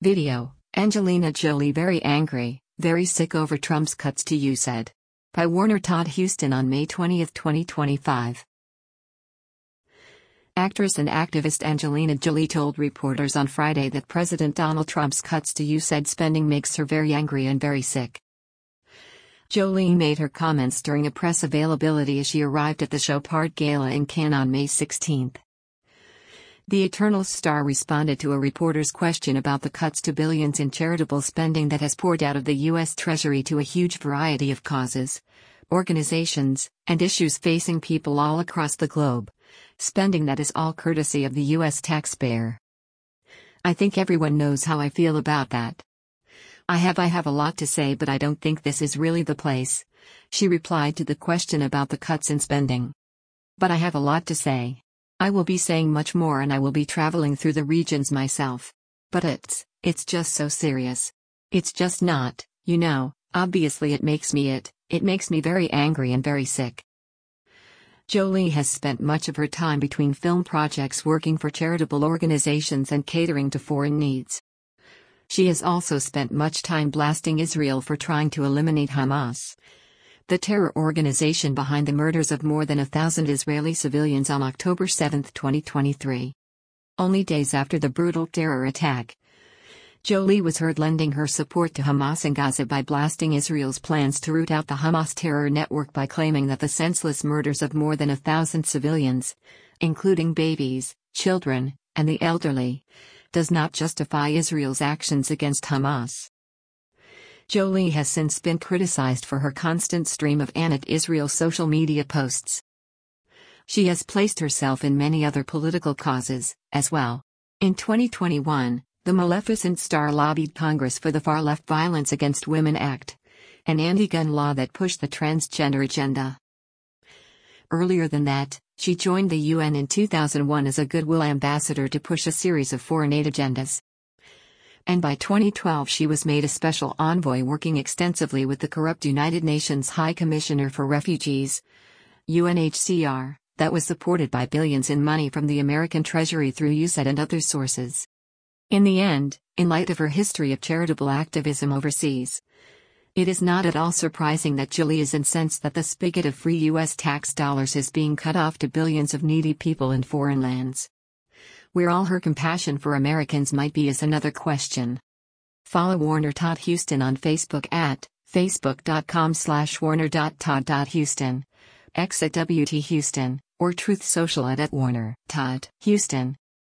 Video, Angelina Jolie very angry, very sick over Trump's cuts to USAID. By Warner Todd Huston on May 20, 2025. Actress and activist Angelina Jolie told reporters on Friday that President Donald Trump's cuts to USAID spending makes her very angry and very sick. Jolie made her comments during a press availability as she arrived at the Chopard Gala in Cannes on May 16. The Eternal star responded to a reporter's question about the cuts to billions in charitable spending that has poured out of the U.S. Treasury to a huge variety of causes, organizations, and issues facing people all across the globe, spending that is all courtesy of the U.S. taxpayer. I think everyone knows how I feel about that. I have a lot to say, but I don't think this is really the place, she replied to the question about the cuts in spending. But I have a lot to say. I will be saying much more and I will be traveling through the regions myself. But it's just so serious. It's just not, obviously it makes me very angry and very sick. Jolie has spent much of her time between film projects working for charitable organizations and catering to foreign needs. She has also spent much time blasting Israel for trying to eliminate Hamas, the terror organization behind the murders of more than 1,000 Israeli civilians on October 7, 2023. Only days after the brutal terror attack, Jolie was heard lending her support to Hamas in Gaza by blasting Israel's plans to root out the Hamas terror network by claiming that the senseless murders of more than 1,000 civilians, including babies, children, and the elderly, does not justify Israel's actions against Hamas. Jolie has since been criticized for her constant stream of anti-Israel social media posts. She has placed herself in many other political causes, as well. In 2021, the Maleficent star lobbied Congress for the far-left Violence Against Women Act, an anti-gun law that pushed the transgender agenda. Earlier than that, she joined the UN in 2001 as a goodwill ambassador to push a series of foreign aid agendas. And by 2012 she was made a special envoy working extensively with the corrupt United Nations High Commissioner for Refugees, UNHCR, that was supported by billions in money from the American Treasury through USAID and other sources. In the end, in light of her history of charitable activism overseas, it is not at all surprising that Jolie is incensed that the spigot of free U.S. tax dollars is being cut off to billions of needy people in foreign lands. Where all her compassion for Americans might be is another question. Follow Warner Todd Huston on Facebook at facebook.com/warner.todd.huston, X at WT Huston, or Truth Social at Warner Todd Huston.